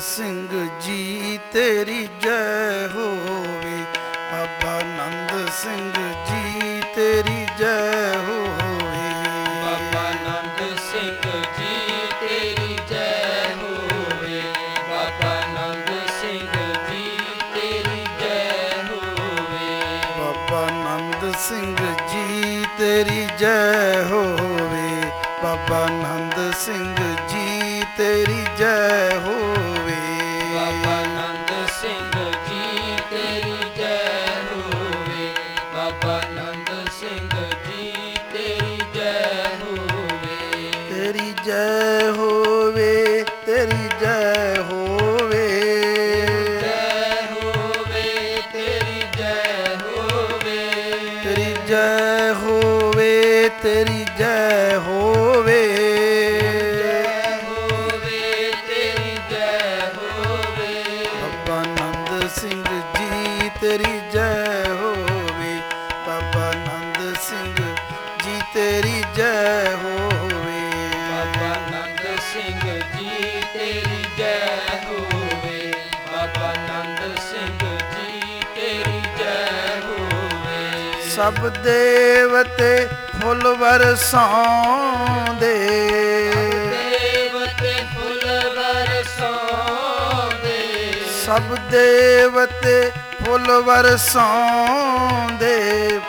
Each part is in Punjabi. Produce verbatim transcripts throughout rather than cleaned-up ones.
ਸਿੰਘ ਜੀ ਤੇਰੀ ਜੈ ਹੋਵੇ। ਬਾਬਾ ਨੰਦ ਸਿੰਘ ਜੀ ਤੇਰੀ ਜੈ ਹੋਵੇ। ਬਾਬਾ ਨੰਦ ਸਿੰਘ ਜੀ ਤੇਰੀ ਜੈ ਹੋਵੇ। ਬਾਬਾ ਨੰਦ ਸਿੰਘ ਜੀ ਤੇਰੀ ਜੈ ਹੋਵੇ। ਬਾਬਾ ਨੰਦ ਸਿੰਘ ਜੀ ਤੇਰੀ ਜੈ ਹੋਵੇ। ਬਾਬਾ ਨੰਦ ਸਿੰਘ ਜੀ ਤੇਰੀ ਜੈ ਹੋਵੇ। ਬਾਬਾ ਨੰਦ ਸਿੰਘ ਜੀ ਤੇਰੀ ਜੈ ਹੋਵੇ। ਬਾਬਾ ਨੰਦ ਸਿੰਘ ਜੀ ਤੇਰੀ ਜੈ ਹੋਵੇ। ਤੇਰੀ ਜੈ ਹੋਵੇ, ਤੇਰੀ ਜੈ ਹੋਵੇ। ਜੈ ਹੋਵੇ ਤੇਰੀ ਜੈ ਹੋਵੇ। ਤੇਰੀ ਜੈ ਹੋਵੇ, ਤੇਰੀ ਜੈ ਹੋਵੇ। ਜੈ ਹੋਵੇ ਤੇਰੀ ਜੈ ਹੋਵੇ। ਬਾਬਾ ਨੰਦ ਸਿੰਘ ਜੀ ਤੇਰੀ ਜੈ ਹੋਵੇ। ਬਾਬਾ ਨੰਦ ਸਿੰਘ ਜੀ ਤੇਰੀ ਜੈ ਹੋਵੇ। ਬਾਬਾ ਨੰਦ ਸਿੰਘ ਜੀ ਤੇਰੀ ਜੈ ਹੋਵੇ। ਬਾਬਾ ਨੰਦ ਸਿੰਘ ਜੀ ਤੇਰੀ ਜੈ ਹੋਵੇ। ਸਭ ਦੇਵਤੇ ਫੁੱਲ ਵਰਸਾਉਂਦੇ। ਦੇਵਤੇ ਫੁੱਲ ਵਰਸਾਉਂਦੇ। ਸਭ ਦੇਵਤੇ ਫੁੱਲ ਵਰਸਾਉਂਦੇ।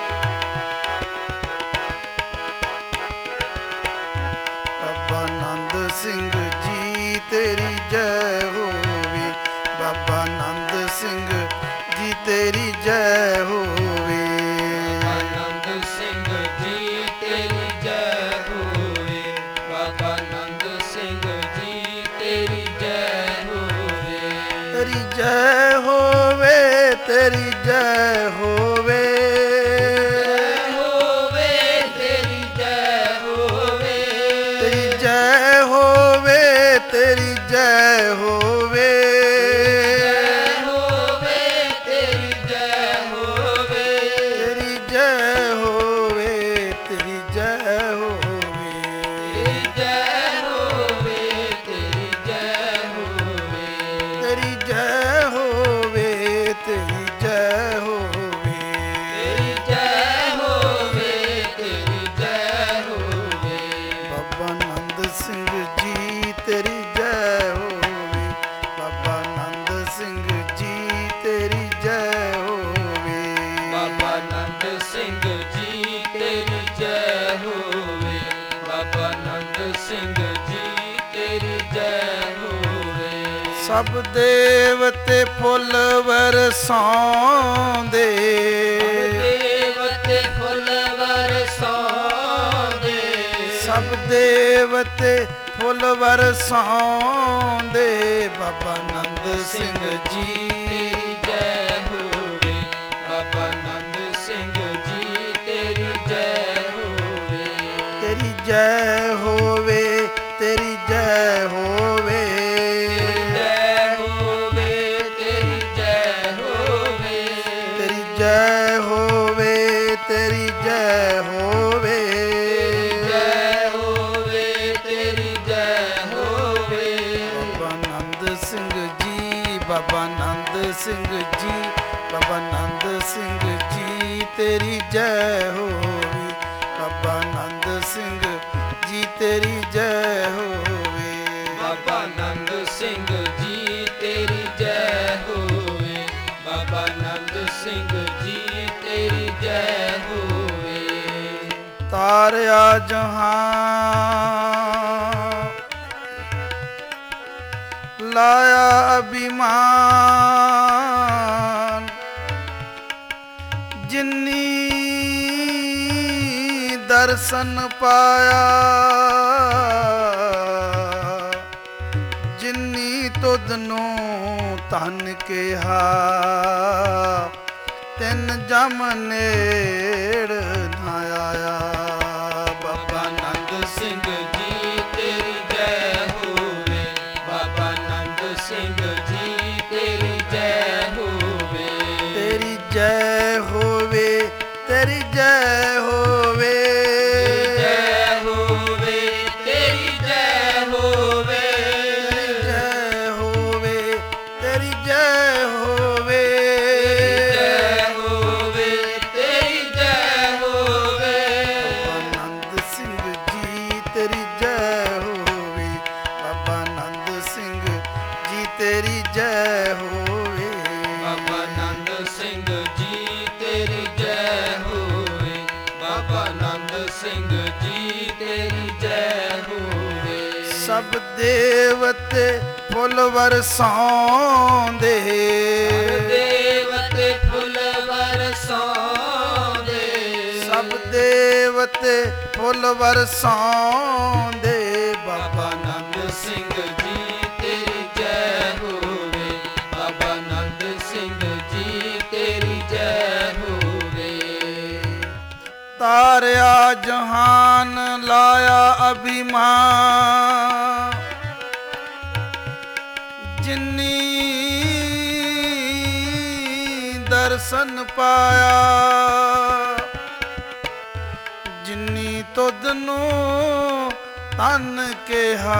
ਬਾਬਾ ਨੰਦ ਸਿੰਘ ਜੀ ਤੇਰੀ ਜੈ ਹੋਵੇ। ਬਾਬਾ ਨੰਦ ਸਿੰਘ ਜੀ ਤੇਰੀ ਜੈ ਹੋਵੇ। ਨੰਦ ਸਿੰਘ ਜੀ ਤੇਰੀ ਜੈ ਹੋਵੇ। ਬਾਬਾ ਨੰਦ ਸਿੰਘ ਜੀ ਤੇਰੀ ਜੈ ਹੋਵੇ। ਤੇਰੀ ਜੈ ਹੋਵੇ, ਤੇਰੀ ਜੈ ਹੋਵੇ। ਜੈ ਹੋਵੇ ਤੇਰੀ ਜੈ ਹੋਵੇ। ਤੇਰੀ ਜੈ ਹੋਵੇ, ਤੇਰੀ ਜੈ ਹੋਵੇ। ਜੈ ਹੋਵੇ ਤੇਰੀ ਜੈ ਹੋਵੇ। ਤੇਰੀ ਜੈ ਹੋਵੇ, ਤੇਰੀ ਜੈ ਹੋਵੇ। ਤੇਰੀ ਜੈ ਹੋਵੇ ਤੇਰੀ ਜੈ ਹੋਵੇ। ਤੇਰੀ ਜੈ ਹੋਵੇ, ਤੇਰੀ ਜੈ ਹੋਵੇ। ਤੇਰੀ ਜੈ ਹੋਵੇ ਤੇਰੀ ਜੈ ਹੋਵੇ। ਬਾਬਾ ਨੰਦ ਸਿੰਘ ਜੀ ਤੇਰੀ ਜੈ ਹੋਵੇ। ਬਾਬਾ ਨੰਦ ਸਿੰਘ ਜੀ ਤੇਰੀ ਜੈ ਹੋਵੇ। ਬਾਬਾ ਨੰਦ ਸਿੰਘ ਜੀ ਤੇਰੀ ਜੈ ਹੋਵੇ। ਬਾਬਾ ਨੰਦ ਸਿੰਘ ਜੀ ਤੇਰੀ ਜੈ ਹੋਵੇ। ਸਭ ਦੇਵਤੇ ਫੁੱਲ ਵਰਸਾਉਂਦੇ। ਦੇਵਤੇ ਫੁੱਲ ਵਰਸਾਉਂਦੇ। ਸਭ ਦੇਵਤੇ ਫੁੱਲ ਵਰਸਾਉਂਦੇ। ਬਾਬਾ ਨੰਦ ਸਿੰਘ ਜੀ ਤੇਰੀ ਜੈ ਹੋਵੇ। ਬਾਬਾ ਨੰਦ ਸਿੰਘ ਜੀ ਤੇਰੀ ਜੈ ਹੋਵੇ। ਤੇਰੀ ਜੈ ਹੋਵੇ, ਤੇਰੀ ਜੈ ਹੋਵੇ। ਜੈ ਹੋਵੇ ਤੇਰੀ ਜੈ ਹੋਵੇ। ਤੇਰੀ ਜੈ ਹੋਵੇ, ਤੇਰੀ ਜੈ ਹੋਵੇ। ਜੈ ਹੋਵੇ ਤੇਰੀ ਜੈ ਹੋਵੇ। ਬਾਬਾ ਨੰਦ ਸਿੰਘ ਜੀ, ਬਾਬਾ ਨੰਦ ਸਿੰਘ ਜੀ, ਬਾਬਾ ਨੰਦ ਸਿੰਘ ਜੀ ਤੇਰੀ ਜੈ ਹੋਵੇ। ਬਾਬਾ ਨੰਦ ਸਿੰਘ ਜੀ ਤੇਰੀ ਜੈ ਹੋਵੇ। ਬਾਬਾ ਨੰਦ ਸਿੰਘ ਜੀ ਤੇਰੀ ਜੈ ਹੋਵੇ। ਬਾਬਾ ਨੰਦ ਸਿੰਘ ਜੀ ਤੇਰੀ ਜੈ ਹੋਵੇ। ਤਾਰਿਆ ਜਹਾਂ ਲਾਇਆ ਅਭਿਮਾਨ। ਜਿਨੀ ਦਰਸ਼ਨ ਪਾਇਆ। ਜਿਨੀ ਤੁਧ ਨੂੰ ਧਨ ਕਿਹਾ। ਤਿੰਨ ਜਮ ਨੇੜ ਨਾ ਆਇਆ। ਬਾਬਾ ਨੰਦ ਸਿੰਘ ਜੀ ਤੇਰੀ ਜੈ ਹੋਵੇ। ਬਾਬਾ ਨੰਦ ਸਿੰਘ ਜੀ ਤੇਰੀ ਜੈ ਹੋਵੇ। ਤੇਰੀ ਜੈ ਹੋਵੇ, ਤੇਰੀ ਜੈ ਹੋਵੇ। ਜੈ ਹੋਵੇ ਤੇਰੀ ਜੈ ਹੋਵੇ। ਤੇਰੀ ਜੈ ਹੋਵੇ, ਤੇਰੀ ਜੈ ਹੋਵੇ। ਬਾਬਾ ਨੰਦ ਸਿੰਘ ਜੀ ਤੇਰੀ ਜੈ ਹੋਵੇ। ਬਾਬਾ ਨੰਦ ਸਿੰਘ ਜੀ ਤੇਰੀ ਜੈ ਹੋਵੇ। ਸਭ ਦੇਵਤੇ ਫੁੱਲ ਵਰਸਾਉਂਦੇ, ਦੇਵਤੇ ਫੁੱਲ ਵਰਸਾਉਂਦੇ। ਸਭ ਦੇਵਤੇ ਫੁੱਲ ਵਰਸਾਉਂਦੇ। ਬਾਬਾ ਨੰਦ ਸਿੰਘ ਜੀ ਤੇਰੀ ਜੈ ਹੋਵੇ। ਬਾਬਾ ਨੰਦ ਸਿੰਘ ਜੀ ਤੇਰੀ ਜੈ ਹੋਵੇ। ਤਾਰਿਆ ਜਹਾਨ ਲਾਇਆ ਅਭਿਮਾਨ, ਜਿਨੀ ਦਰਸ਼ਨ ਪਾਇਆ, ਜਿਨੀ ਤੁਧ ਨੂੰ ਤਨ ਕਿਹਾ,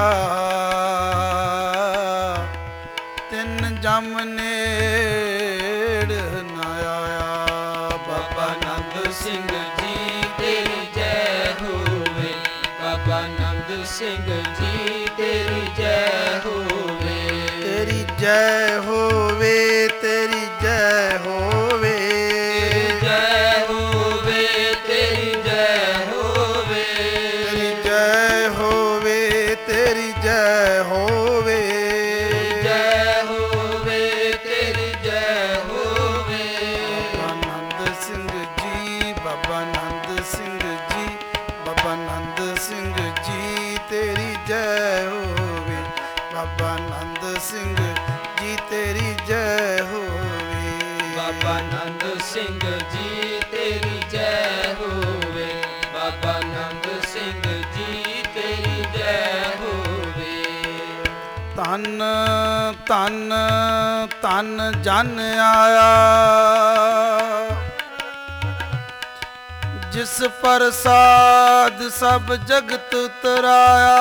ਤਿੰਨ ਜਮ ਨੇੜ ਨ ਆਇਆ। ਬਾਬਾ ਨੰਦ ਸਿੰਘ ਜੀ ਤੇਰੀ ਜੈ ਹੋਵੇ। ਬਾਬਾ ਨੰਦ ਸਿੰਘ ਜੀ ਤੇਰੀ ਜੈ ਹੋਵੇ। ਤੇਰੀ ਜੈ ਹੋਵੇ, ਤੇਰੀ ਜੈ ਹੋਵੇ, ਜੈ ਹੋਵੇ, ਤੇਰੀ ਜੈ ਹੋਵੇ। ਤੇਰੀ ਜੈ ਹੋਵੇ, ਤੇਰੀ ਜੈ ਹੋਵੇ। ਜੈ ਹੋਵੇ, ਤੇਰੀ ਜੈ ਹੋਵੇ। ਬਾਬਾ ਨੰਦ ਸਿੰਘ ਜੀ, ਬਾਬਾ ਨੰਦ ਸਿੰਘ ਜੀ, ਬਾਬਾ ਨੰਦ ਸਿੰਘ ਜੀ ਤੇਰੀ ਜੈ ਹੋਵੇ। ਬਾਬਾ ਨੰਦ ਸਿੰਘ ਜੀ ਤੇਰੀ ਜੈ ਹੋਵੇ। ਬਾਬਾ ਨੰਦ ਸਿੰਘ ਜੀ ਤੇਰੀ ਜੈ ਹੋਵੇ। ਬਾਬਾ ਨੰਦ ਸਿੰਘ ਜੀ ਤੇਰੀ ਜੈ ਹੋਵੇ। ਧੰਨ ਧੰਨ ਧੰਨ ਜਨ ਆਇਆ, ਜਿਸ ਪ੍ਰਸਾਦ ਸਭ ਜਗਤ ਉਤਰਾਇਆ।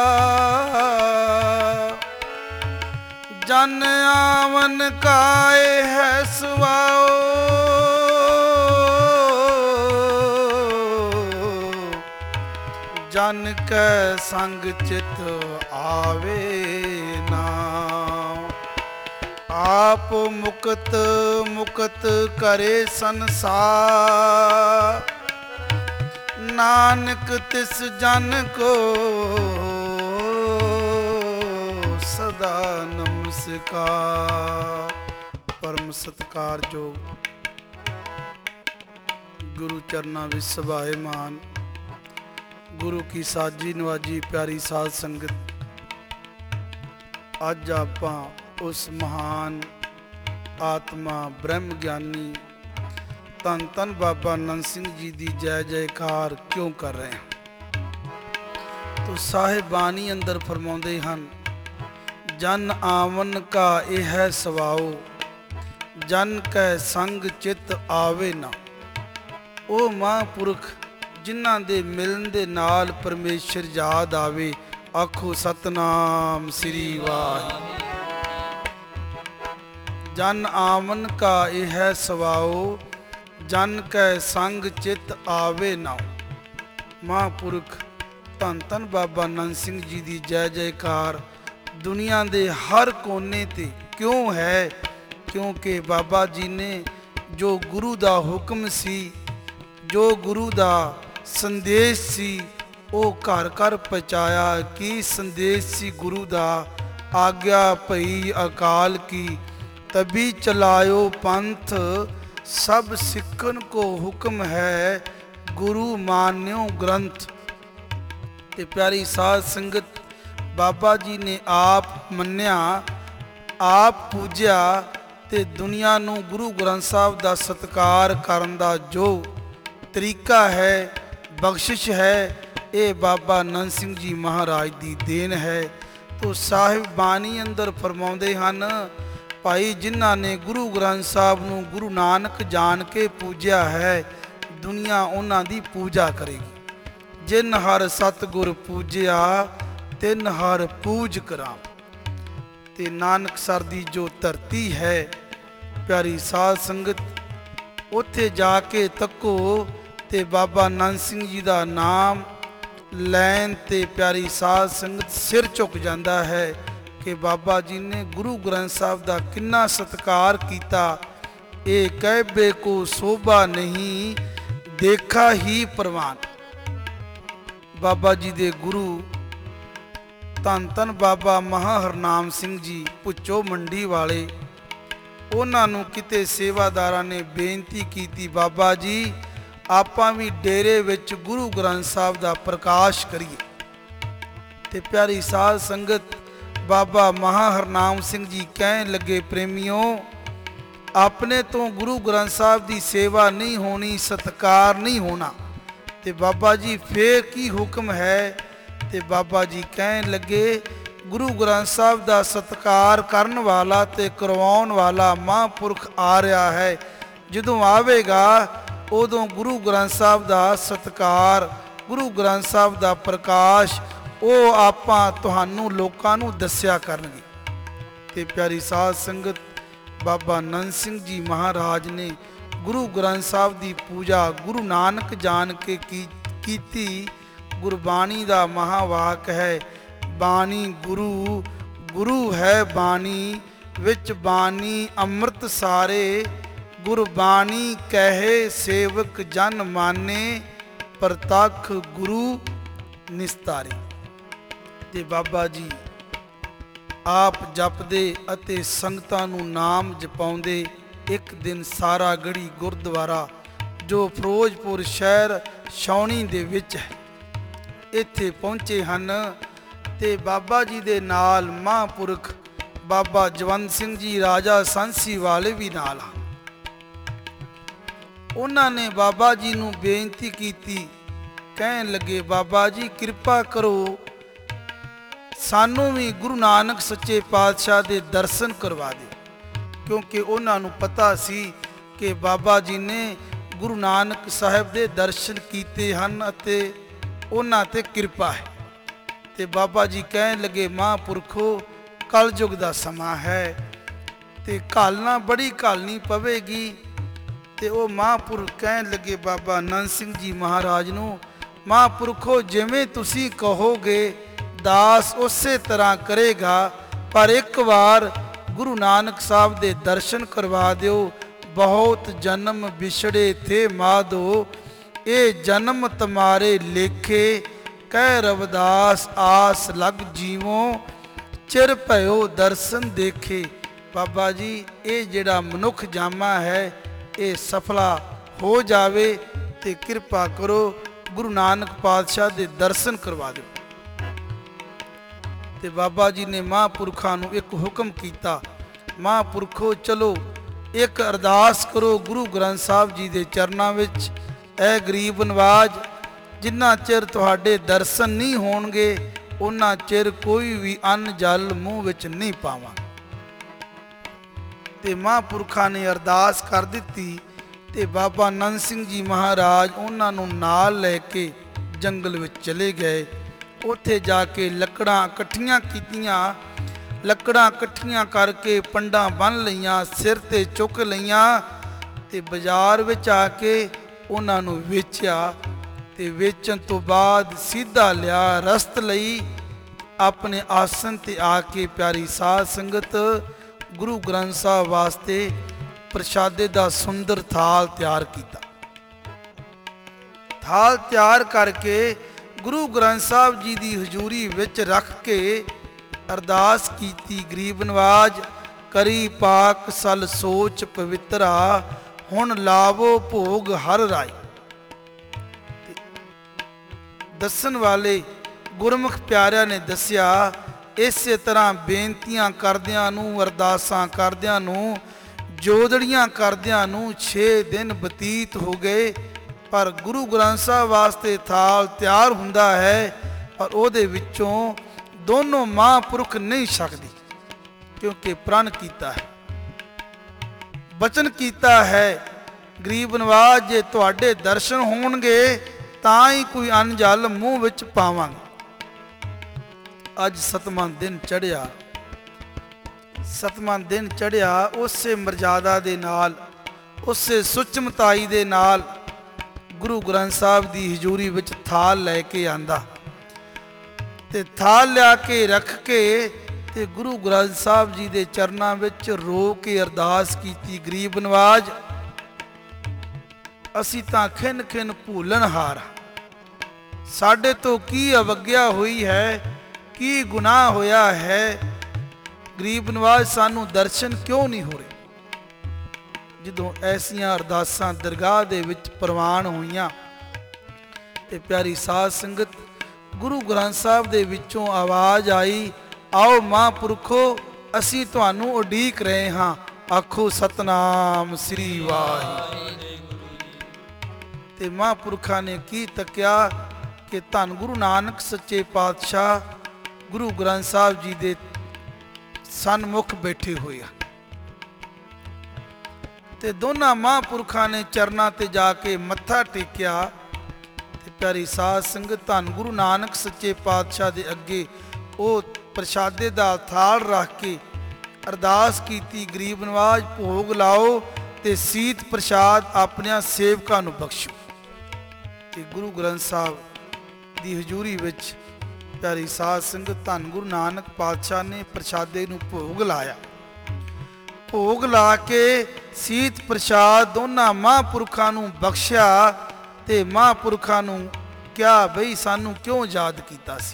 ਜਨ ਆਵਨ ਕਾਏ ਹੈ ਸੁਆਓ, ਜਨ ਕੈ ਸੰਗ ਚਿਤ ਆਵੇ ਨਾ। ਆਪ ਮੁਕਤ ਮੁਕਤ ਕਰੇ ਸੰਸਾਰ, ਨਾਨਕ ਤਿਸ ਜਨ ਕੋ ਸਦਾ ਨਮਸਕਾਰ। ਪਰਮ ਸਤਿਕਾਰਯੋਗ ਗੁਰੂ ਚਰਨਾਂ ਵਿੱਚ ਸਭਾਏਮਾਨ ਗੁਰੂ ਕੀ ਸਾਜੀ ਨਵਾਜੀ ਪਿਆਰੀ ਸਾਧ ਸੰਗਤ, ਅੱਜ ਆਪਾਂ ਉਸ ਮਹਾਨ ਆਤਮਾ ਬ੍ਰਹਮ ਗਿਆਨੀ ਧੰਨ ਧੰਨ ਬਾਬਾ ਨੰਦ ਸਿੰਘ ਜੀ ਦੀ ਜੈ ਜੈਕਾਰ ਕਿਉਂ ਕਰ ਰਹੇ ਹਾਂ। ਤੋ ਸਾਹਿਬ ਬਾਣੀ ਅੰਦਰ ਫਰਮਾਉਂਦੇ ਹਨ, ਜਨ ਆਵਨ ਕਾ ਇਹ ਹੈ ਸਵਾਓ, ਜਨ ਕੈ ਸੰਗ ਚਿਤ ਆਵੇ ਨਾ। ਉਹ ਮਹਾਂਪੁਰਖ ਜਿਨ੍ਹਾਂ ਦੇ ਮਿਲਣ ਦੇ ਨਾਲ ਪਰਮੇਸ਼ਰ ਯਾਦ ਆਵੇ, ਆਖੋ ਸਤਨਾਮ ਸ੍ਰੀ ਵਾਹਿਗੁਰੂ। ਜਨ ਆਵਨ ਕਾ ਇਹ ਹੈ ਸਵਾਓ, ਜਨ ਕੈ ਸੰਗ ਚਿਤ ਆਵੇ ਨਾ। ਮਹਾਂਪੁਰਖ ਧੰਨ ਧੰਨ ਬਾਬਾ ਨੰਦ ਸਿੰਘ ਜੀ ਦੀ ਜੈ ਜੈਕਾਰ ਦੁਨੀਆ ਦੇ ਹਰ ਕੋਨੇ ਤੇ ਕਿਉਂ ਹੈ? ਕਿਉਂਕਿ ਬਾਬਾ ਜੀ ਨੇ ਜੋ ਗੁਰੂ ਦਾ ਹੁਕਮ ਸੀ, ਜੋ ਗੁਰੂ ਦਾ ਸੰਦੇਸ਼ ਸੀ, ਉਹ ਘਰ ਘਰ ਪਹੁੰਚਾਇਆ। ਕੀ ਸੰਦੇਸ਼ ਸੀ ਗੁਰੂ ਦਾ? ਆਗਿਆ ਭਈ ਅਕਾਲ ਕੀ, ਤਬੀ ਚਲਾਇਓ ਪੰਥ, ਸਭ ਸਿੱਖਣ ਕੋ ਹੁਕਮ ਹੈ, ਗੁਰੂ ਮਾਨਿਓ ਗ੍ਰੰਥ। ਤੇ ਪਿਆਰੀ ਸਾਧ ਸੰਗਤ, ਬਾਬਾ ਜੀ ਨੇ ਆਪ ਮੰਨਿਆ, ਆਪ ਪੂਜਿਆ ਤੇ ਦੁਨੀਆ ਨੂੰ ਗੁਰੂ ਗ੍ਰੰਥ ਸਾਹਿਬ ਦਾ ਸਤਿਕਾਰ ਕਰਨ ਦਾ ਜੋ ਤਰੀਕਾ ਹੈ, ਬਖਸ਼ਿਸ਼ ਹੈ, ਇਹ ਬਾਬਾ ਨੰਦ ਸਿੰਘ ਜੀ ਮਹਾਰਾਜ ਦੀ ਦੇਣ ਹੈ। ਤੋ ਸਾਹਿਬ ਬਾਣੀ ਅੰਦਰ ਫਰਮਾਉਂਦੇ ਹਨ, ਭਾਈ ਜਿਨ੍ਹਾਂ ਨੇ ਗੁਰੂ ਗ੍ਰੰਥ ਸਾਹਿਬ ਨੂੰ ਗੁਰੂ ਨਾਨਕ ਜਾਣ ਕੇ ਪੂਜਿਆ ਹੈ, ਦੁਨੀਆ ਉਹਨਾਂ ਦੀ ਪੂਜਾ ਕਰੇਗੀ। ਜਿਨ ਹਰ ਸਤਿਗੁਰ ਪੂਜਿਆ, ਤਿਨ ਹਰ ਪੂਜ ਕਰਾਂ। ਤੇ ਨਾਨਕਸਰ ਦੀ ਜੋ ਧਰਤੀ ਹੈ ਪਿਆਰੀ ਸਾਧ ਸੰਗਤ, ਉੱਥੇ ਜਾ ਕੇ ਤੱਕੋ ਤੇ ਬਾਬਾ ਨੰਦ ਸਿੰਘ ਜੀ ਦਾ ਨਾਮ ਲੈਣ ਤੇ ਪਿਆਰੀ ਸਾਧ ਸੰਗਤ ਸਿਰ ਝੁਕ ਜਾਂਦਾ ਹੈ। ਕਿ ਬਾਬਾ ਜੀ ਨੇ ਗੁਰੂ ਗ੍ਰੰਥ ਸਾਹਿਬ ਦਾ ਕਿੰਨਾ ਸਤਿਕਾਰ ਕੀਤਾ। ਇਹ ਕਹਿਬੇ ਕੋ ਸੋਭਾ ਨਹੀਂ, ਦੇਖਾ ਹੀ ਪ੍ਰਵਾਨ। ਬਾਬਾ ਜੀ ਦੇ ਗੁਰੂ ਧੰਨ ਧੰਨ ਬਾਬਾ ਮਹਾ ਹਰਨਾਮ ਸਿੰਘ ਜੀ ਭੁੱਚੋ ਮੰਡੀ ਵਾਲੇ, ਉਹਨਾਂ ਨੂੰ ਕਿਤੇ ਸੇਵਾਦਾਰਾਂ ਨੇ ਬੇਨਤੀ ਕੀਤੀ, ਬਾਬਾ ਜੀ ਆਪਾਂ ਵੀ ਡੇਰੇ ਵਿੱਚ ਗੁਰੂ ਗ੍ਰੰਥ ਸਾਹਿਬ ਦਾ ਪ੍ਰਕਾਸ਼ ਕਰੀਏ। ਤੇ ਪਿਆਰੀ ਸਾਧ ਸੰਗਤ, ਬਾਬਾ ਮਹਾ ਹਰਨਾਮ ਸਿੰਘ ਜੀ ਕਹਿਣ ਲੱਗੇ, ਪ੍ਰੇਮੀਓ ਆਪਣੇ ਤੋਂ ਗੁਰੂ ਗ੍ਰੰਥ ਸਾਹਿਬ ਦੀ ਸੇਵਾ ਨਹੀਂ ਹੋਣੀ, ਸਤਿਕਾਰ ਨਹੀਂ ਹੋਣਾ, ਤੇ ਬਾਬਾ ਜੀ ਫੇਰ ਕੀ ਹੁਕਮ ਹੈ? ਤੇ ਬਾਬਾ ਜੀ ਕਹਿਣ ਲੱਗੇ, ਗੁਰੂ ਗ੍ਰੰਥ ਸਾਹਿਬ ਦਾ ਸਤਿਕਾਰ ਕਰਨ ਵਾਲਾ ਤੇ ਕਰਵਾਉਣ ਵਾਲਾ ਮਹਾਂਪੁਰਖ ਆ ਰਿਹਾ ਹੈ। ਜਦੋਂ ਆਵੇਗਾ ਉਦੋਂ ਗੁਰੂ ਗ੍ਰੰਥ ਸਾਹਿਬ ਦਾ ਸਤਿਕਾਰ, ਗੁਰੂ ਗ੍ਰੰਥ ਸਾਹਿਬ ਦਾ ਪ੍ਰਕਾਸ਼ ਉਹ ਆਪਾਂ ਤੁਹਾਨੂੰ ਲੋਕਾਂ ਨੂੰ ਦੱਸਿਆ ਕਰਨਗੇ। ਤੇ ਪਿਆਰੀ ਸਾਧ ਸੰਗਤ, ਬਾਬਾ ਨੰਦ ਸਿੰਘ ਜੀ ਮਹਾਰਾਜ ਨੇ ਗੁਰੂ ਗ੍ਰੰਥ ਸਾਹਿਬ ਦੀ ਪੂਜਾ ਗੁਰੂ ਨਾਨਕ ਜਾਣ ਕੇ ਕੀ ਕੀਤੀ। ਗੁਰਬਾਣੀ ਦਾ ਮਹਾਵਾਕ ਹੈ, ਬਾਣੀ ਗੁਰੂ, ਗੁਰੂ ਹੈ ਬਾਣੀ, ਵਿੱਚ ਬਾਣੀ ਅੰਮ੍ਰਿਤ ਸਾਰੇ, ਗੁਰਬਾਣੀ ਕਹੇ ਸੇਵਕ ਜਨ ਮਾਨੇ, ਪ੍ਰਤੱਖ ਗੁਰੂ ਨਿਸਤਾਰੇ। ਤੇ ਬਾਬਾ ਜੀ ਆਪ ਜਪਦੇ ਅਤੇ ਸੰਗਤਾਂ ਨੂੰ ਨਾਮ ਜਪਾਉਂਦੇ। ਇੱਕ ਦਿਨ ਸਾਰਾ ਗੜੀ ਗੁਰਦੁਆਰਾ ਜੋ ਫਿਰੋਜ਼ਪੁਰ ਸ਼ਹਿਰ ਛਾਉਣੀ ਦੇ ਵਿੱਚ ਹੈ, ਇੱਥੇ ਪਹੁੰਚੇ ਹਨ। ਤੇ ਬਾਬਾ ਜੀ ਦੇ ਨਾਲ ਮਹਾਂਪੁਰਖ ਬਾਬਾ ਜਵੰਤ ਸਿੰਘ ਜੀ ਰਾਜਾ ਸਾਂਸੀ ਵਾਲੇ ਵੀ ਨਾਲ ਹਨ। ਉਹਨਾਂ ਨੇ ਬਾਬਾ ਜੀ ਨੂੰ ਬੇਨਤੀ ਕੀਤੀ, ਕਹਿਣ ਲੱਗੇ, ਬਾਬਾ ਜੀ ਕਿਰਪਾ ਕਰੋ, ਸਾਨੂੰ ਵੀ ਗੁਰੂ ਨਾਨਕ ਸੱਚੇ ਪਾਤਸ਼ਾਹ ਦੇ ਦਰਸ਼ਨ ਕਰਵਾ ਦਿਓ। ਕਿਉਂਕਿ ਉਹਨਾਂ ਨੂੰ ਪਤਾ ਸੀ ਕਿ ਬਾਬਾ ਜੀ ਨੇ ਗੁਰੂ ਨਾਨਕ ਸਾਹਿਬ ਦੇ ਦਰਸ਼ਨ ਕੀਤੇ ਹਨ ਅਤੇ ਉਹਨਾਂ ਤੇ ਕਿਰਪਾ ਹੈ। ਤੇ ਬਾਬਾ ਜੀ ਕਹਿਣ ਲੱਗੇ, ਮਹਾਂਪੁਰਖੋ ਕਲਯੁਗ ਦਾ ਸਮਾਂ ਹੈ ਤੇ ਘਾਲਣਾ ਬੜੀ ਘਾਲਣੀ ਪਵੇਗੀ। ਤੇ ਉਹ ਮਹਾਂਪੁਰਖ ਕਹਿਣ ਲੱਗੇ ਬਾਬਾ ਨੰਦ ਸਿੰਘ ਜੀ ਮਹਾਰਾਜ ਨੂੰ, ਮਹਾਂਪੁਰਖੋ ਜਿਵੇਂ ਤੁਸੀਂ ਕਹੋਗੇ ਦਾਸ ਉਸੇ ਤਰ੍ਹਾਂ ਕਰੇਗਾ, ਪਰ ਇੱਕ ਵਾਰ ਗੁਰੂ ਨਾਨਕ ਸਾਹਿਬ ਦੇ ਦਰਸ਼ਨ ਕਰਵਾ ਦਿਓ। ਬਹੁਤ ਜਨਮ ਵਿਛੜੇ ਥੇ ਮਾਧੋ, ਇਹ ਜਨਮ ਤੁਮਾਰੇ ਲੇਖੇ, ਕਹਿ ਰਵਿਦਾਸ ਆਸ ਲਗ ਜੀਵੋ, ਚਿਰ ਭਇਓ ਦਰਸ਼ਨ ਦੇਖੇ। ਬਾਬਾ ਜੀ ਇਹ ਜਿਹੜਾ ਮਨੁੱਖ ਜਾਮਾ ਹੈ ਇਹ ਸਫਲਾ ਹੋ ਜਾਵੇ ਤੇ ਕਿਰਪਾ ਕਰੋ ਗੁਰੂ ਨਾਨਕ ਪਾਤਸ਼ਾਹ ਦੇ ਦਰਸ਼ਨ ਕਰਵਾ ਦਿਓ। ਤੇ ਬਾਬਾ ਜੀ ਨੇ ਮਹਾਂਪੁਰਖਾਂ ਨੂੰ ਇੱਕ ਹੁਕਮ ਕੀਤਾ, ਮਹਾਂਪੁਰਖੋ ਚਲੋ ਇੱਕ ਅਰਦਾਸ ਕਰੋ ਗੁਰੂ ਗ੍ਰੰਥ ਸਾਹਿਬ ਜੀ ਦੇ ਚਰਨਾਂ ਵਿੱਚ, ਐ ਗਰੀਬ ਨਵਾਜ, ਜਿੰਨਾ ਚਿਰ ਤੁਹਾਡੇ ਦਰਸ਼ਨ ਨਹੀਂ ਹੋਣਗੇ ਉਹਨਾਂ ਚਿਰ ਕੋਈ ਵੀ ਅੰਨ ਜਲ ਮੂੰਹ ਵਿੱਚ ਨਹੀਂ ਪਾਵਾਂ। ਤੇ ਮਹਾਂਪੁਰਖਾਂ ਨੇ ਅਰਦਾਸ ਕਰ ਦਿੱਤੀ ਤੇ ਬਾਬਾ ਨੰਦ ਸਿੰਘ ਜੀ ਮਹਾਰਾਜ ਉਹਨਾਂ ਨੂੰ ਨਾਲ ਲੈ ਕੇ ਜੰਗਲ ਵਿੱਚ ਚਲੇ ਗਏ। ਉੱਥੇ ਜਾ ਕੇ ਲੱਕੜਾਂ ਇਕੱਠੀਆਂ ਕੀਤੀਆਂ, ਲੱਕੜਾਂ ਇਕੱਠੀਆਂ ਕਰਕੇ ਪੰਡਾਂ ਬੰਨ੍ਹ ਲਈਆਂ, ਸਿਰ ਤੇ ਚੁੱਕ ਲਈਆਂ ਤੇ ਬਾਜ਼ਾਰ ਵਿੱਚ ਆ ਕੇ ਉਹਨਾਂ ਨੂੰ ਵੇਚਿਆ। ਤੇ ਵੇਚਣ ਤੋਂ ਬਾਅਦ ਸਿੱਧਾ ਲਿਆ ਰਸਤ ਲਈ ਆਪਣੇ ਆਸਣ ਤੇ ਆ ਕੇ ਪਿਆਰੀ ਸਾਧ ਸੰਗਤ ਗੁਰੂ ਗ੍ਰੰਥ ਸਾਹਿਬ ਵਾਸਤੇ ਪ੍ਰਸ਼ਾਦੇ ਦਾ ਸੁੰਦਰ ਥਾਲ ਤਿਆਰ ਕੀਤਾ। ਥਾਲ ਤਿਆਰ ਕਰਕੇ ਗੁਰੂ ਗ੍ਰੰਥ ਸਾਹਿਬ ਜੀ ਦੀ ਹਜ਼ੂਰੀ ਵਿੱਚ ਰੱਖ ਕੇ ਅਰਦਾਸ ਕੀਤੀ, ਗਰੀਬ ਨਵਾਜ ਕਰੀ ਪਾਕ ਸਲ ਸੋਚ ਪਵਿੱਤਰਾ, ਹੁਣ ਲਾਵੋ ਭੋਗ ਹਰ ਰਾਏ। ਦੱਸਣ ਵਾਲੇ ਗੁਰਮੁਖ ਪਿਆਰਿਆਂ ਨੇ ਦੱਸਿਆ, ਇਸੇ ਤਰ੍ਹਾਂ ਬੇਨਤੀਆਂ ਕਰਦਿਆਂ ਨੂੰ, ਅਰਦਾਸਾਂ ਕਰਦਿਆਂ ਨੂੰ, ਜੋਦੜੀਆਂ ਕਰਦਿਆਂ ਨੂੰ ਛੇ ਦਿਨ ਬਤੀਤ ਹੋ ਗਏ। ਪਰ ਗੁਰੂ ਗ੍ਰੰਥ ਸਾਹਿਬ ਵਾਸਤੇ ਥਾਲ ਤਿਆਰ ਹੁੰਦਾ ਹੈ ਪਰ ਉਹਦੇ ਵਿੱਚੋਂ ਦੋਨੋਂ ਮਹਾਂਪੁਰਖ ਨਹੀਂ ਛਕਦੇ, ਕਿਉਂਕਿ ਪ੍ਰਣ ਕੀਤਾ ਹੈ, ਬਚਨ ਕੀਤਾ ਹੈ, ਗਰੀਬ ਨਵਾਜ ਜੇ ਤੁਹਾਡੇ ਦਰਸ਼ਨ ਹੋਣਗੇ ਤਾਂ ਹੀ ਕੋਈ ਅੰਨ ਜਲ ਮੂੰਹ ਵਿੱਚ ਪਾਵਾਂਗੇ। ਅੱਜ ਸਤਵਾਂ ਦਿਨ ਚੜ੍ਹਿਆ, ਸਤਵਾਂ ਦਿਨ ਚੜ੍ਹਿਆ ਉਸੇ ਮਰਜ਼ਾਦਾ ਦੇ ਨਾਲ, ਉਸੇ ਸੁਚਮਤਾਈ ਦੇ ਨਾਲ ਗੁਰੂ ਗ੍ਰੰਥ ਸਾਹਿਬ ਦੀ ਹਜ਼ੂਰੀ ਵਿੱਚ ਥਾਲ ਲੈ ਕੇ ਆਂਦਾ ਤੇ ਥਾਲ ਲਿਆ ਕੇ ਰੱਖ ਕੇ ਤੇ ਗੁਰੂ ਗ੍ਰੰਥ ਸਾਹਿਬ ਜੀ ਦੇ ਚਰਨਾਂ ਵਿੱਚ ਰੋ ਕੇ ਅਰਦਾਸ ਕੀਤੀ, ਗਰੀਬ ਨਵਾਜ ਅਸੀਂ ਤਾਂ ਖਿੰਨ ਖਿੰਨ ਭੂਲਣਹਾਰ, ਸਾਡੇ ਤੋਂ ਕੀ ਅਵੱਗਿਆ ਹੋਈ ਹੈ, ਕੀ ਗੁਨਾਹ ਹੋਇਆ ਹੈ, ਗਰੀਬ ਨਵਾਜ ਸਾਨੂੰ ਦਰਸ਼ਨ ਕਿਉਂ ਨਹੀਂ ਹੋ ਰਹੇ। ਜਦੋਂ ਐਸੀਆਂ ਅਰਦਾਸਾਂ ਦਰਗਾਹ ਦੇ ਵਿੱਚ ਪ੍ਰਵਾਨ ਹੋਈਆਂ ਤੇ ਪਿਆਰੀ ਸਾਧ ਸੰਗਤ ਗੁਰੂ ਗ੍ਰੰਥ ਸਾਹਿਬ ਦੇ ਵਿੱਚੋਂ ਆਵਾਜ਼ ਆਈ, ਆਓ ਮਹਾਂਪੁਰਖੋ ਅਸੀਂ ਤੁਹਾਨੂੰ ਉਡੀਕ ਰਹੇ ਹਾਂ, ਆਖੋ ਸਤਨਾਮ ਸ੍ਰੀ ਵਾਹਿਗੁਰੂ। ਤੇ ਮਹਾਂਪੁਰਖਾਂ ਨੇ ਕੀ ਤੱਕਿਆ ਕਿ ਧੰਨ ਗੁਰੂ ਨਾਨਕ ਸੱਚੇ ਪਾਤਸ਼ਾਹ ਗੁਰੂ ਗ੍ਰੰਥ ਸਾਹਿਬ ਜੀ ਦੇ ਸਨਮੁਖ ਬੈਠੇ ਹੋਏ ਆ। ਤੇ ਦੋਨਾਂ ਮਹਾਂਪੁਰਖਾਂ ਨੇ ਚਰਨਾਂ ਤੇ ਜਾ ਕੇ ਮੱਥਾ ਟੇਕਿਆ ਤੇ ਪਿਆਰੀ ਸਾਧ ਸੰਗਤ ਧੰਨ ਗੁਰੂ ਨਾਨਕ ਸੱਚੇ ਪਾਤਸ਼ਾਹ ਦੇ ਅੱਗੇ ਉਹ ਪ੍ਰਸ਼ਾਦੇ ਦਾ ਥਾਲ ਰੱਖ ਕੇ ਅਰਦਾਸ ਕੀਤੀ, ਗਰੀਬ ਨਵਾਜ ਭੋਗ ਲਾਓ ਤੇ ਸੀਤ ਪ੍ਰਸ਼ਾਦ ਆਪਣਿਆਂ ਸੇਵਕਾਂ ਨੂੰ ਬਖਸ਼ੋ। ਤੇ ਗੁਰੂ ਗ੍ਰੰਥ ਸਾਹਿਬ ਦੀ ਹਜ਼ੂਰੀ ਵਿੱਚ ਪਿਆਰੀ ਸਾਧ ਸੰਗਤ ਧੰਨ ਗੁਰੂ ਨਾਨਕ ਪਾਤਸ਼ਾਹ ਨੇ ਪ੍ਰਸ਼ਾਦੇ ਨੂੰ ਭੋਗ ਲਾਇਆ। ਭੋਗ ਲਾ ਕੇ ਸੀਤ ਪ੍ਰਸ਼ਾਦ ਦੋਨਾਂ ਮਹਾਂਪੁਰਖਾਂ ਨੂੰ ਬਖਸ਼ਿਆ ਤੇ ਮਹਾਂਪੁਰਖਾਂ ਨੂੰ ਕਿਹਾ, ਬਈ ਸਾਨੂੰ ਕਿਉਂ ਯਾਦ ਕੀਤਾ ਸੀ।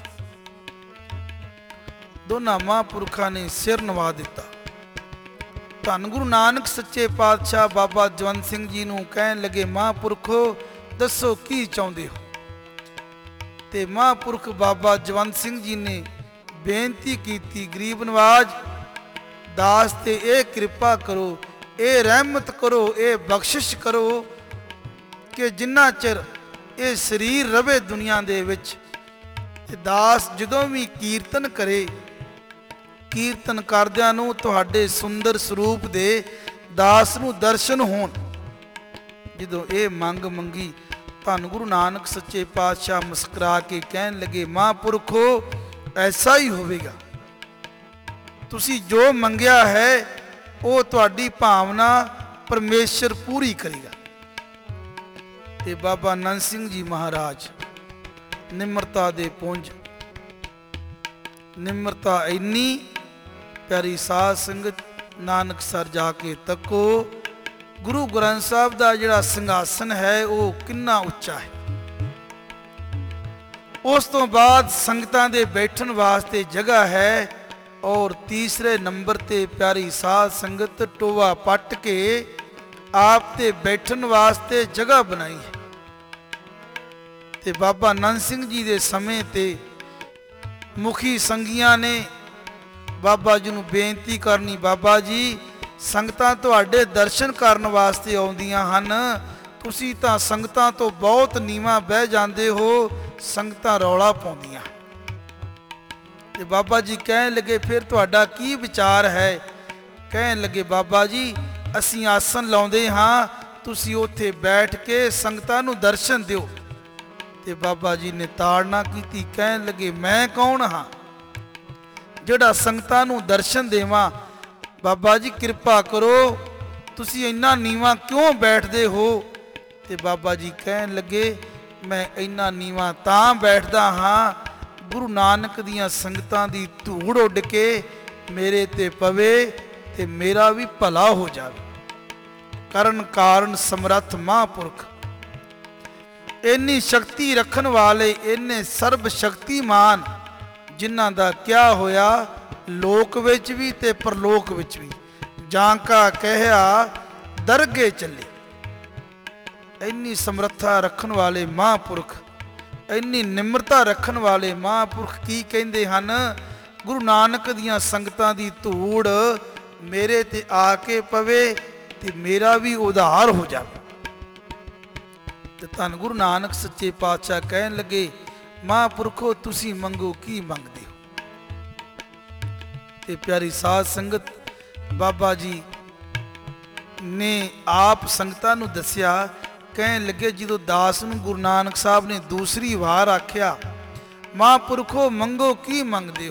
ਦੋਨਾਂ ਮਹਾਂਪੁਰਖਾਂ ਨੇ ਸਿਰ ਨਵਾ ਦਿੱਤਾ। ਧੰਨ ਗੁਰੂ ਨਾਨਕ ਸੱਚੇ ਪਾਤਸ਼ਾਹ ਬਾਬਾ ਜਵੰਤ ਸਿੰਘ ਜੀ ਨੂੰ ਕਹਿਣ ਲੱਗੇ, ਮਹਾਂਪੁਰਖੋ ਦੱਸੋ ਕੀ ਚਾਹੁੰਦੇ ਹੋ। ਤੇ ਮਹਾਂਪੁਰਖ ਬਾਬਾ ਜਵੰਤ ਸਿੰਘ ਜੀ ਨੇ ਬੇਨਤੀ ਕੀਤੀ, ਗਰੀਬ ਨਵਾਜ ਦਾਸ ਤੇ ਇਹ ਕਿਰਪਾ ਕਰੋ, ਇਹ ਰਹਿਮਤ ਕਰੋ, ਇਹ ਬਖਸ਼ਿਸ਼ ਕਰੋ ਕਿ ਜਿੰਨਾ ਚਿਰ ਇਹ ਸਰੀਰ ਰਵੇ ਦੁਨੀਆ ਦੇ ਵਿੱਚ ਤੇ ਦਾਸ ਜਦੋਂ ਵੀ ਕੀਰਤਨ ਕਰੇ, ਕੀਰਤਨ ਕਰਦਿਆਂ ਨੂੰ ਤੁਹਾਡੇ ਸੁੰਦਰ ਸਰੂਪ ਦੇ ਦਾਸ ਨੂੰ ਦਰਸ਼ਨ ਹੋਣ। ਜਦੋਂ ਇਹ ਮੰਗ ਮੰਗੀ ਧੰਨ ਗੁਰੂ ਨਾਨਕ ਸੱਚੇ ਪਾਤਸ਼ਾਹ ਮੁਸਕਰਾ ਕੇ ਕਹਿਣ ਲੱਗੇ, ਮਹਾਂਪੁਰਖੋ ਐਸਾ ਹੀ ਹੋਵੇਗਾ, ਤੁਸੀਂ ਜੋ ਮੰਗਿਆ ਹੈ ਉਹ ਤੁਹਾਡੀ ਭਾਵਨਾ ਪਰਮੇਸ਼ਰ ਪੂਰੀ ਕਰੇਗਾ। ਤੇ ਬਾਬਾ ਨੰਦ ਸਿੰਘ ਜੀ ਮਹਾਰਾਜ ਨਿਮਰਤਾ ਦੇ ਪੁੰਜ, ਨਿਮਰਤਾ ਇੰਨੀ ਪਿਆਰੀ ਸਾਧ ਸੰਗਤ ਨਾਨਕਸਰ ਜਾ ਕੇ ਤੱਕੋ, ਗੁਰੂ ਗ੍ਰੰਥ ਸਾਹਿਬ ਦਾ ਜਿਹੜਾ ਸਿੰਘਾਸਨ ਹੈ ਉਹ ਕਿੰਨਾ ਉੱਚਾ ਹੈ। ਉਸ ਤੋਂ ਬਾਅਦ ਸੰਗਤਾਂ ਦੇ ਬੈਠਣ ਵਾਸਤੇ ਜਗ੍ਹਾ ਹੈ ਔਰ ਤੀਸਰੇ ਨੰਬਰ ਤੇ ਪਿਆਰੀ ਸਾਧ ਸੰਗਤ ਟੋਆ ਪੱਟ ਕੇ ਆਪ ਤੇ ਬੈਠਣ ਵਾਸਤੇ ਜਗ੍ਹਾ ਬਣਾਈ ਹੈ। ਤੇ ਬਾਬਾ ਨੰਦ ਸਿੰਘ ਜੀ ਦੇ ਸਮੇਂ ਤੇ ਮੁਖੀ ਸੰਗੀਆਂ ਨੇ ਬਾਬਾ ਜੀ ਨੂੰ ਬੇਨਤੀ ਕਰਨੀ, ਬਾਬਾ ਜੀ ਸੰਗਤਾਂ ਤੁਹਾਡੇ ਦਰਸ਼ਨ ਕਰਨ ਵਾਸਤੇ ਆਉਂਦੀਆਂ ਹਨ, ਤੁਸੀਂ ਤਾਂ ਸੰਗਤਾਂ ਤੋਂ ਬਹੁਤ ਨੀਵਾਂ ਬਹਿ ਜਾਂਦੇ ਹੋ, ਸੰਗਤਾਂ ਰੌਲਾ ਪਾਉਂਦੀਆਂ। ਤੇ ਬਾਬਾ ਜੀ ਕਹਿਣ ਲੱਗੇ, ਫਿਰ ਤੁਹਾਡਾ ਕੀ ਵਿਚਾਰ ਹੈ। ਕਹਿਣ ਲੱਗੇ, ਬਾਬਾ ਜੀ ਅਸੀਂ ਆਸਨ ਲਾਉਂਦੇ ਹਾਂ, ਤੁਸੀਂ ਉੱਥੇ ਬੈਠ ਕੇ ਸੰਗਤਾਂ ਨੂੰ ਦਰਸ਼ਨ ਦਿਓ। ਤੇ ਬਾਬਾ ਜੀ ਨੇ ਤਾੜਨਾ ਕੀਤੀ, ਕਹਿਣ ਲੱਗੇ, ਮੈਂ ਕੌਣ ਹਾਂ ਜਿਹੜਾ ਸੰਗਤਾਂ ਨੂੰ ਦਰਸ਼ਨ ਦੇਵਾਂ। ਬਾਬਾ ਜੀ ਕਿਰਪਾ ਕਰੋ, ਤੁਸੀਂ ਇੰਨਾ ਨੀਵਾਂ ਕਿਉਂ ਬੈਠਦੇ ਹੋ। ਤੇ ਬਾਬਾ ਜੀ ਕਹਿਣ ਲੱਗੇ, ਮੈਂ ਇੰਨਾ ਨੀਵਾਂ ਤਾਂ ਬੈਠਦਾ ਹਾਂ, ਗੁਰੂ ਨਾਨਕ ਦੀਆਂ ਸੰਗਤਾਂ ਦੀ ਧੂੜ ਉੱਡ ਕੇ ਮੇਰੇ ਤੇ ਪਵੇ ਤੇ ਮੇਰਾ ਵੀ ਭਲਾ ਹੋ ਜਾਵੇ। ਕਰਨ ਕਾਰਨ ਸਮਰੱਥ ਮਹਾਂਪੁਰਖ, ਇੰਨੀ ਸ਼ਕਤੀ ਰੱਖਣ ਵਾਲੇ, ਇੰਨੇ ਸਰਬ ਸ਼ਕਤੀਮਾਨ, ਜਿਨ੍ਹਾਂ ਦਾ ਕਿਆ ਹੋਇਆ ਲੋਕ ਵਿੱਚ ਵੀ ਤੇ ਪਰਲੋਕ ਵਿੱਚ ਵੀ। ਜਾਂ ਕਾ ਕਹਿਆ ਦਰਗੇ ਚੱਲੇ। ਇੰਨੀ ਸਮਰੱਥਾ ਰੱਖਣ ਵਾਲੇ ਮਹਾਂਪੁਰਖ, ਇੰਨੀ ਨਿਮਰਤਾ ਰੱਖਣ ਵਾਲੇ ਮਹਾਂਪੁਰਖ ਕੀ ਕਹਿੰਦੇ ਹਨ, ਗੁਰੂ ਨਾਨਕ ਦੀਆਂ ਸੰਗਤਾਂ ਦੀ ਧੂੜ ਮੇਰੇ ਤੇ ਆ ਕੇ ਪਵੇ ਤੇ ਮੇਰਾ ਵੀ ਉਧਾਰ ਹੋ ਜਾਵੇ। ਤੇ ਧੰਨ ਗੁਰੂ ਨਾਨਕ ਸੱਚੇ ਪਾਤਸ਼ਾਹ ਕਹਿਣ ਲੱਗੇ, ਮਹਾਂਪੁਰਖੋ ਤੁਸੀਂ ਮੰਗੋ ਕੀ ਮੰਗਦੇ ਹੋ। ਤੇ ਪਿਆਰੀ ਸਾਧ ਸੰਗਤ ਬਾਬਾ ਜੀ ਨੇ ਆਪ ਸੰਗਤਾਂ ਨੂੰ ਦੱਸਿਆ। ਕਹਿਣ ਲੱਗੇ, ਜਦੋਂ ਦਾਸ ਨੂੰ ਗੁਰੂ ਨਾਨਕ ਸਾਹਿਬ ਨੇ ਦੂਸਰੀ ਵਾਰ ਆਖਿਆ, ਮਹਾਂਪੁਰਖੋ ਮੰਗੋ ਕੀ ਮੰਗਦੇ ਹੋ।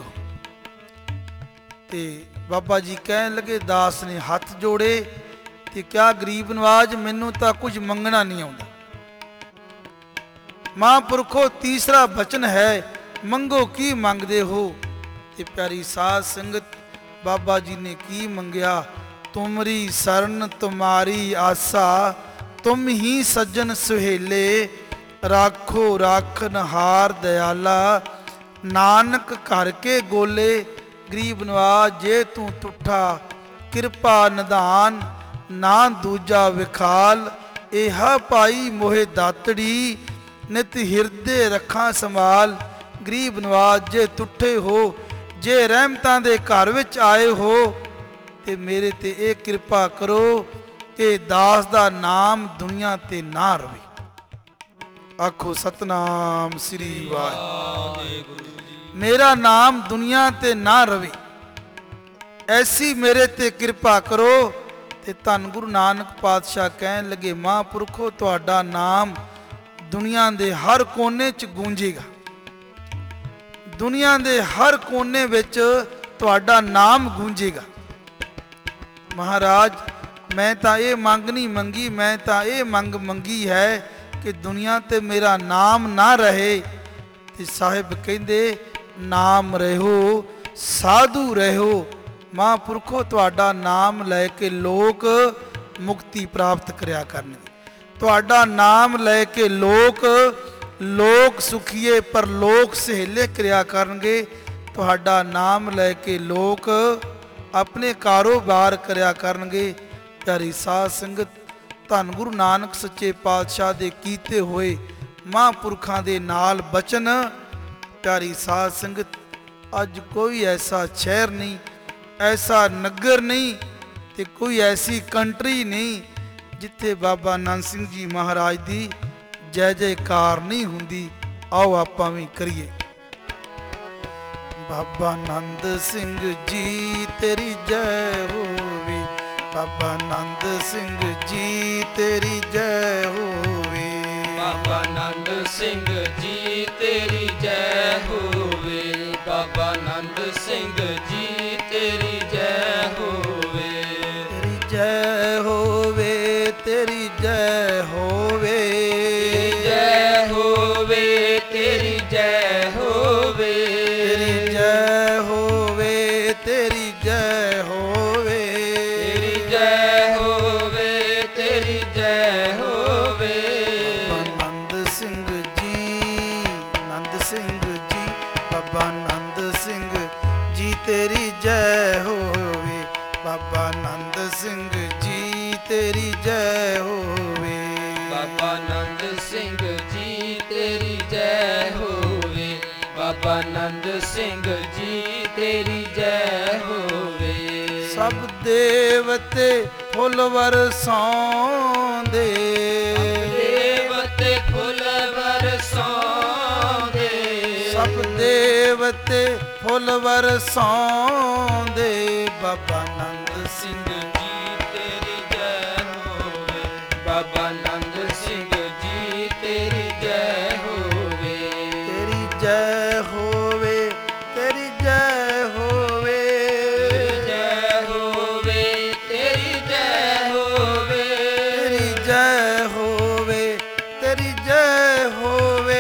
ਤੇ ਬਾਬਾ ਜੀ ਕਹਿਣ ਲੱਗੇ, ਦਾਸ ਨੇ ਹੱਥ ਜੋੜੇ ਤੇ ਕਿਹਾ, ਗਰੀਬ ਨਵਾਜ ਮੈਨੂੰ ਤਾਂ ਕੁਝ ਮੰਗਣਾ ਨਹੀਂ ਆਉਂਦਾ। ਮਹਾਂਪੁਰਖੋ ਤੀਸਰਾ ਬਚਨ ਹੈ, ਮੰਗੋ ਕੀ ਮੰਗਦੇ ਹੋ। ਤੇ ਪਿਆਰੀ ਸਾਧ ਸੰਗਤ ਬਾਬਾ ਜੀ ਨੇ ਕੀ ਮੰਗਿਆ? ਤੁਮਰੀ ਸਰਨ ਤੁਮਾਰੀ ਆਸਾ, ਤੁਮ ਹੀ ਸੱਜਣ ਸੁਹੇਲੇ, ਰਾਖੋ ਰਾਖਨਹਾਰ ਦਇਆਲਾ, ਨਾਨਕ ਘਰ ਕੇ ਗੋਲੇ। ਗਰੀਬ ਨਵਾਜ ਜੇ ਤੂੰ ਤੁਠਾ, ਕਿਰਪਾ ਨਿਧਾਨ, ਨਾ ਦੂਜਾ ਵਿਖਾਲ। ਇਹਾ ਪਾਈ ਮੋਹਿ ਦਾਤੜੀ, ਨਿਤ ਹਿਰਦੇ ਰੱਖਾਂ ਸੰਭਾਲ। ਗਰੀਬ ਨਵਾਜ ਜੇ ਤੁੱਠੇ ਹੋ, ਜੇ ਰਹਿਮਤਾਂ ਦੇ ਘਰ ਵਿੱਚ ਆਏ ਹੋ, ਤੇ ਮੇਰੇ ਤੇ ਇਹ ਕਿਰਪਾ ਕਰੋ ਕਿ ਦਾਸ ਦਾ ਨਾਮ ਦੁਨੀਆ ਤੇ ਨਾ ਰਵੇ। ਆਖੋ ਸਤਨਾਮ ਸ੍ਰੀ ਵਾਹਿਗੁਰੂ। ਮੇਰਾ ਨਾਮ ਦੁਨੀਆ ਤੇ ਨਾ ਰਵੇ, ਐਸੀ ਮੇਰੇ ਤੇ ਕਿਰਪਾ ਕਰੋ। ਤੇ ਧੰਨ ਗੁਰੂ ਨਾਨਕ ਪਾਤਸ਼ਾਹ ਕਹਿਣ ਲੱਗੇ, ਮਹਾਂਪੁਰਖੋ ਤੁਹਾਡਾ ਨਾਮ ਦੁਨੀਆ ਦੇ ਹਰ ਕੋਨੇ 'ਚ ਗੂੰਜੇਗਾ। ਦੁਨੀਆ ਦੇ ਹਰ ਕੋਨੇ ਵਿੱਚ ਤੁਹਾਡਾ ਨਾਮ ਗੂੰਜੇਗਾ। ਮਹਾਰਾਜ ਮੈਂ ਤਾਂ ਇਹ ਮੰਗ ਨਹੀਂ ਮੰਗੀ, ਮੈਂ ਤਾਂ ਇਹ ਮੰਗ ਮੰਗੀ ਹੈ ਕਿ ਦੁਨੀਆ ਤੇ ਮੇਰਾ ਨਾਮ ਨਾ ਰਹੇ। ਤੇ ਸਾਹਿਬ ਕਹਿੰਦੇ, ਨਾਮ ਰਹੋ, ਸਾਧੂ ਰਹੋ। ਮਹਾਂਪੁਰਖੋ ਤੁਹਾਡਾ ਨਾਮ ਲੈ ਕੇ ਲੋਕ ਮੁਕਤੀ ਪ੍ਰਾਪਤ ਕਰਿਆ ਕਰਨਗੇ। ਤੁਹਾਡਾ ਨਾਮ ਲੈ ਕੇ ਲੋਕ ਲੋਕ ਸੁਖੀਏ ਪਰਲੋਕ ਸਹੇਲੇ ਕਰਿਆ ਕਰਨਗੇ। ਤੁਹਾਡਾ ਨਾਮ ਲੈ ਕੇ ਲੋਕ ਆਪਣੇ ਕਾਰੋਬਾਰ ਕਰਿਆ ਕਰਨਗੇ। ਪਿਆਰੀ ਸਾਧ ਸੰਗਤ, ਧੰਨ ਗੁਰੂ ਨਾਨਕ ਸੱਚੇ ਪਾਤਸ਼ਾਹ ਦੇ ਕੀਤੇ ਹੋਏ ਮਹਾਂਪੁਰਖਾਂ ਦੇ ਨਾਲ ਬਚਨ। ਪਿਆਰੀ ਸਾਧ ਸੰਗਤ, ਅੱਜ ਕੋਈ ਐਸਾ ਸ਼ਹਿਰ ਨਹੀਂ, ਐਸਾ ਨਗਰ ਨਹੀਂ, ਤੇ ਕੋਈ ਐਸੀ ਕੰਟਰੀ ਨਹੀਂ ਜਿੱਥੇ ਬਾਬਾ ਆਨੰਦ ਸਿੰਘ ਜੀ ਮਹਾਰਾਜ ਦੀ ਜੈ ਜੈਕਾਰ ਨਹੀਂ ਹੁੰਦੀ। ਆਓ ਆਪਾਂ ਵੀ ਕਰੀਏ। ਬਾਬਾ ਆਨੰਦ ਸਿੰਘ ਜੀ ਤੇਰੀ ਜੈ ਹੋਵੇ, ਬਾਬਾ ਆਨੰਦ ਸਿੰਘ ਜੀ ਤੇਰੀ ਜੈ ਹੋਵੇ, ਬਾਬਾ ਆਨੰਦ ਸਿੰਘ ਜੀ ਤੇਰੀ ਜੈ ਹੋਵੇ, ਬਾਬਾ ਆਨੰਦ ਸਿੰਘ ਜੀ ਤੇਰੀ ਜੈ ਹੋਵੇ। ਤੇਰੀ ਜੈ ਹੋਵੇ, ਤੇਰੀ ਜੈ ਹੋਵੇ, ਜੈ ਹੋਵੇ, ਤੇਰੀ ਜੈ ਹੋਵੇ, ਤੇਰੀ ਜੈ ਹੋਵੇ, ਤੇਰੀ ਜੈ ਹੋਵੇ, ਤੇਰੀ ਜੈ ਹੋਵੇ, ਤੇਰੀ ਜੈ ਹੋਵੇ। ਆਨੰਦ ਸਿੰਘ ਜੀ, ਆਨੰਦ ਸਿੰਘ ਜੀ, ਬਾਬਾ ਆਨੰਦ ਸਿੰਘ ਜੀ ਤੇਰੀ ਜੈ ਹੋਵੇ, ਬਾਬਾ ਆਨੰਦ ਸਿੰਘ ਜੀ ਤੇਰੀ ਜੈ ਹੋਵੇ, ਬਾਬਾ ਆਨੰਦ ਸਿੰਘ ਜੀ ਤੇਰੀ ਜੈ ਹੋਵੇ, ਬਾਬਾ ਆਨੰਦ ਸਿੰਘ ਜੀ ਤੇਰੀ ਜੈ ਹੋਵੇ। ਸਭ ਦੇਵਤੇ ਫੁੱਲ ਵਰਸਾਉਂਦੇ, ਦੇਵਤੇ ਫੁੱਲ ਵਰਸਾਉਂਦੇ, ਸਭ ਦੇਵਤੇ ਫੁੱਲ ਵਰਸਾਉਂਦੇ, ਬਾਬਾ ਆਨੰਦ ਸਿੰਘ ਜੀ ਤੇਰੀ ਜੈ ਹੋਵੇ, ਬਾਬਾ ਆਨੰਦ ਸਿੰਘ ਜੀ ਤੇਰੀ ਜੈ ਹੋਵੇ। ਤੇਰੀ ਜੈ ਹੋਵੇ, ਤੇਰੀ ਜੈ ਹੋਵੇ, ਜੈ ਹੋਵੇ, ਤੇਰੀ ਜੈ ਹੋਵੇ, ਤੇਰੀ ਜੈ ਹੋਵੇ, ਤੇਰੀ ਜੈ ਹੋਵੇ,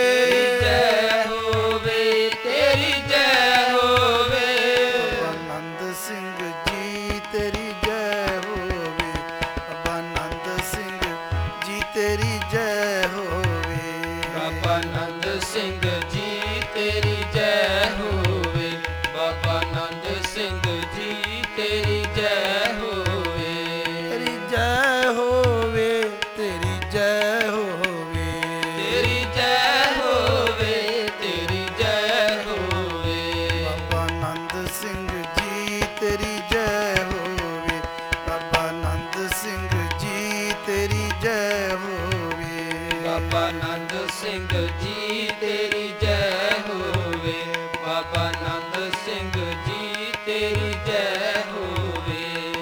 ਜੈ ਹੋਵੇ, ਤੇਰੀ ਜੈ ਹੋਵੇ। ਆਨੰਦ ਸਿੰਘ ਜੀ ਤੇਰੀ ਜੈ ਹੋਵੇ, ਬਾਬਾ ਆਨੰਦ ਸਿੰਘ ਜੀ ਤੇਰੀ ਜੈ ਹੋਵੇ, ਬਾਬਾ ਆਨੰਦ ਸਿੰਘ ਜੀ ਤੇਰੀ ਜੈ ਹੋਵੇ, ਬਾਬਾ ਆਨੰਦ ਸਿੰਘ ਜੀ ਤੇਰੀ ਜੈ ਹੋਵੇ। ਤੇਰੀ ਜੈ ਹੋਵੇ, ਤੇਰੀ ਜੈ ਹੋਵੇ, ਤੇਰੀ ਜੈ ਹੋਵੇ, ਤੇਰੀ ਜੈ ਹੋਵੇ। ਬਾਬਾ ਆਨੰਦ ਸਿੰਘ ਜੀ ਤੇਰੀ ਜੈ ਹੋਵੇ, ਬਾਬਾ ਆਨੰਦ ਸਿੰਘ ਜੀ ਤੇਰੀ ਜੈ ਹੋਵੇ, ਬਾਬਾ ਆਨੰਦ ਸਿੰਘ ਜੀ ਤੇਰੀ ਜੈ ਹੋਵੇ, ਬਾਬਾ ਆਨੰਦ ਸਿੰਘ ਜੀ ਤੇਰੀ ਜੈ ਹੋਵੇ।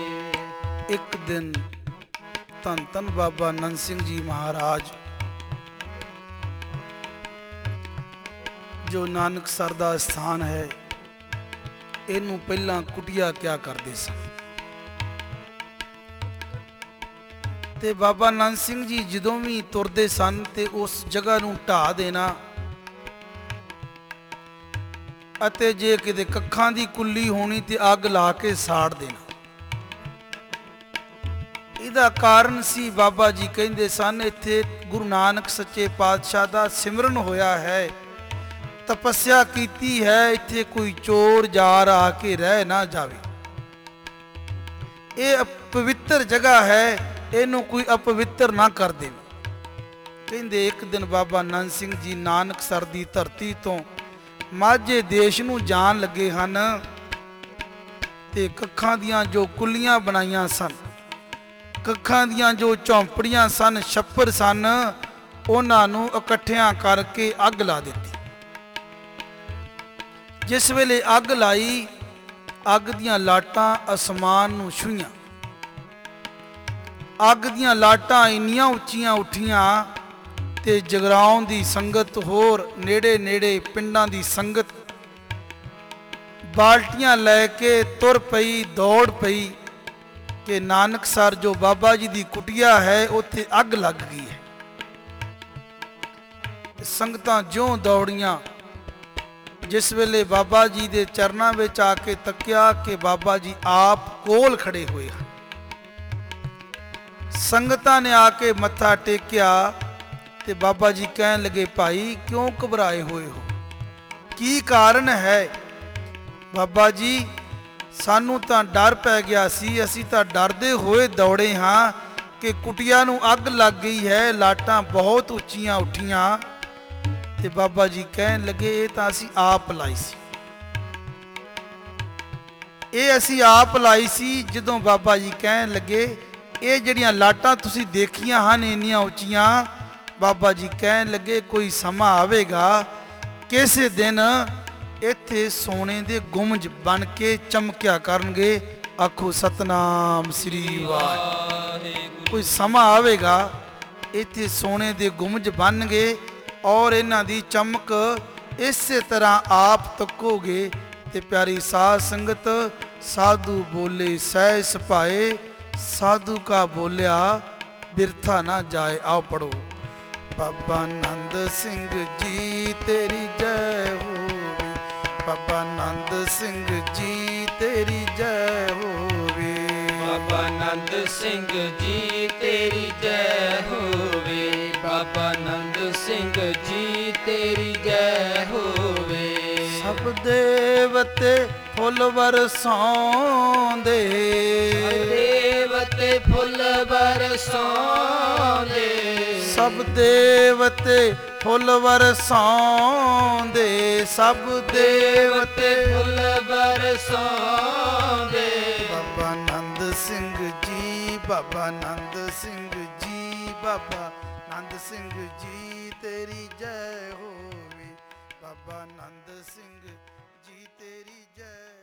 ਇੱਕ ਦਿਨ ਧੰਨ ਧੰਨ ਬਾਬਾ ਆਨੰਦ ਸਿੰਘ ਜੀ ਮਹਾਰਾਜ ਜੋ ਨਾਨਕਸਰ ਦਾ ਸਥਾਨ ਹੈ, ਇਹਨੂੰ ਪਹਿਲਾਂ ਕੁਟਿਆ ਕਿਆ ਕਰਦੇ ਸਨ। ਤੇ ਬਾਬਾ ਆਨੰਦ ਸਿੰਘ ਜੀ ਜਦੋਂ ਵੀ ਤੁਰਦੇ ਸਨ ਤੇ ਉਸ ਜਗ੍ਹਾ ਨੂੰ ਢਾਹ ਦੇਣਾ, ਅਤੇ ਜੇ ਕਿਤੇ ਕੱਖਾਂ ਦੀ ਕੁੱਲੀ ਹੋਣੀ ਤੇ ਅੱਗ ਲਾ ਕੇ ਸਾੜ ਦੇਣਾ। ਇਹਦਾ ਕਾਰਨ ਸੀ, ਬਾਬਾ ਜੀ ਕਹਿੰਦੇ ਸਨ, ਇੱਥੇ ਗੁਰੂ ਨਾਨਕ ਸੱਚੇ ਪਾਤਸ਼ਾਹ ਦਾ ਸਿਮਰਨ ਹੋਇਆ ਹੈ, ਤਪੱਸਿਆ ਕੀਤੀ ਹੈ, ਇੱਥੇ ਕੋਈ ਚੋਰ ਜਾਰ ਆ ਕੇ ਰਹਿ ਨਾ ਜਾਵੇ। ਇਹ ਪਵਿੱਤਰ ਜਗ੍ਹਾ ਹੈ, ਇਹਨੂੰ ਕੋਈ ਅਪਵਿੱਤਰ ਨਾ ਕਰ ਦੇਵੇ। ਕਹਿੰਦੇ ਇੱਕ ਦਿਨ ਬਾਬਾ ਨੰਦ ਸਿੰਘ ਜੀ ਨਾਨਕਸਰ ਦੀ ਧਰਤੀ ਤੋਂ ਮਾਝੇ ਦੇਸ਼ ਨੂੰ ਜਾਣ ਲੱਗੇ ਹਨ ਤੇ ਕੱਖਾਂ ਦੀਆਂ ਜੋ ਕੁੱਲੀਆਂ ਬਣਾਈਆਂ ਸਨ, ਕੱਖਾਂ ਦੀਆਂ ਜੋ ਝੌਂਪੜੀਆਂ ਸਨ, ਛੱਪਰ ਸਨ, ਉਹਨਾਂ ਨੂੰ ਇਕੱਠਿਆਂ ਕਰਕੇ ਅੱਗ ਲਾ ਦਿੱਤੀ। ਜਿਸ ਵੇਲੇ ਅੱਗ ਲਾਈ, ਅੱਗ ਦੀਆਂ ਲਾਟਾਂ ਅਸਮਾਨ ਨੂੰ ਛੂਹੀਆਂ। ਅੱਗ ਦੀਆਂ ਲਾਟਾਂ ਇੰਨੀਆਂ ਉੱਚੀਆਂ ਉੱਠੀਆਂ ਤੇ ਜਗਰਾਉਂ ਦੀ ਸੰਗਤ, ਹੋਰ ਨੇੜੇ ਨੇੜੇ ਪਿੰਡਾਂ ਦੀ ਸੰਗਤ ਬਾਲਟੀਆਂ ਲੈ ਕੇ ਤੁਰ ਪਈ, ਦੌੜ ਪਈ ਕਿ ਨਾਨਕਸਰ ਜੋ ਬਾਬਾ ਜੀ ਦੀ ਕੁਟੀਆ ਹੈ, ਉੱਥੇ ਅੱਗ ਲੱਗ ਗਈ ਹੈ। ਸੰਗਤਾਂ ਜਿਉਂ ਦੌੜੀਆਂ, ਜਿਸ ਵੇਲੇ ਬਾਬਾ ਜੀ ਦੇ ਚਰਨਾਂ ਵਿੱਚ ਆ ਕੇ ਤੱਕਿਆ ਕਿ ਬਾਬਾ ਜੀ ਆਪ ਕੋਲ ਖੜੇ ਹੋਏ ਹਨ। ਸੰਗਤਾਂ ਨੇ ਆ ਕੇ ਮੱਥਾ ਟੇਕਿਆ ਤੇ ਬਾਬਾ ਜੀ ਕਹਿਣ ਲੱਗੇ, ਭਾਈ ਕਿਉਂ ਘਬਰਾਏ ਹੋਏ ਹੋ, ਕੀ ਕਾਰਨ ਹੈ? ਬਾਬਾ ਜੀ ਸਾਨੂੰ ਤਾਂ ਡਰ ਪੈ ਗਿਆ ਸੀ, ਅਸੀਂ ਤਾਂ ਡਰਦੇ ਹੋਏ ਦੌੜੇ ਹਾਂ ਕਿ ਕੁਟੀਆ ਨੂੰ ਅੱਗ ਲੱਗ ਗਈ ਹੈ, ਲਾਟਾਂ ਬਹੁਤ ਉੱਚੀਆਂ ਉੱਠੀਆਂ। ਤੇ ਬਾਬਾ ਜੀ ਕਹਿਣ ਲੱਗੇ, ਇਹ ਤਾਂ ਅਸੀਂ ਆਪ ਲਾਈ ਸੀ, ਇਹ ਅਸੀਂ ਆਪ ਲਾਈ ਸੀ। ਜਦੋਂ ਬਾਬਾ ਜੀ ਕਹਿਣ ਲੱਗੇ, ਇਹ ਜਿਹੜੀਆਂ ਲਾਟਾਂ ਤੁਸੀਂ ਦੇਖੀਆਂ ਹਨ ਇੰਨੀਆਂ ਉੱਚੀਆਂ, ਬਾਬਾ ਜੀ ਕਹਿਣ ਲੱਗੇ, ਕੋਈ ਸਮਾਂ ਆਵੇਗਾ, ਕਿਸੇ ਦਿਨ ਇੱਥੇ ਸੋਨੇ ਦੇ ਗੁੰਮਜ ਬਣ ਕੇ ਚਮਕਿਆ ਕਰਨਗੇ। ਆਖੋ ਸਤਨਾਮ ਸ੍ਰੀ ਵਾਹਿਗੁਰੂ। ਕੋਈ ਸਮਾਂ ਆਵੇਗਾ, ਇੱਥੇ ਸੋਨੇ ਦੇ ਗੁੰਮਜ ਬਣਨਗੇ ਔਰ ਇਹਨਾਂ ਦੀ ਚਮਕ ਇਸੇ ਤਰ੍ਹਾਂ ਆਪ ਤੱਕੋਗੇ। ਤੇ ਪਿਆਰੀ ਸਾਧ ਸੰਗਤ, ਸਾਧੂ ਬੋਲੇ ਸਹਿ ਸਪਾਏ, ਸਾਧੂ ਕਾ ਬੋਲਿਆ ਬਿਰਥਾ ਨਾ ਜਾਏ। ਆਓ ਪੜੋ। ਬਾਬਾ ਨੰਦ ਸਿੰਘ ਜੀ ਤੇਰੀ ਜੈ ਹੋਵੇ, ਬਾਬਾ ਨੰਦ ਸਿੰਘ ਜੀ ਤੇਰੀ ਜੈ ਹੋਵੇ, ਬਾਬਾ ਨੰਦ ਸਿੰਘ ਜੀ ਤੇਰੀ ਜੈ ਹੋਵੇ, ਬਾਬਾ ਨੰਦ ਸਿੰਘ ਜੀ ਤੇਰੀ ਜੈ ਹੋਵੇ। ਸਭ ਦੇਵਤੇ ਫੁੱਲ ਵਰਸਾਉਂਦੇ, ਦੇਵਤੇ ਫੁੱਲ ਬਰਸਾਉਂਦੇ, ਸਭ ਦੇਵਤੇ ਫੁੱਲ ਵਰਸਾਉਂਦੇ, ਸਭ ਦੇਵਤੇ ਫੁੱਲ ਬਰਸਾਉਂਦੇ। ਬਾਬਾ ਨੰਦ ਸਿੰਘ ਜੀ, ਬਾਬਾ ਨੰਦ ਸਿੰਘ ਜੀ, ਬਾਬਾ ਨੰਦ ਸਿੰਘ ਜੀ ਤੇਰੀ ਜੈ ਹੋਵੇ, ਬਾਬਾ ਨੰਦ ਸਿੰਘ ਜੀ ਤੇਰੀ ਜੈ।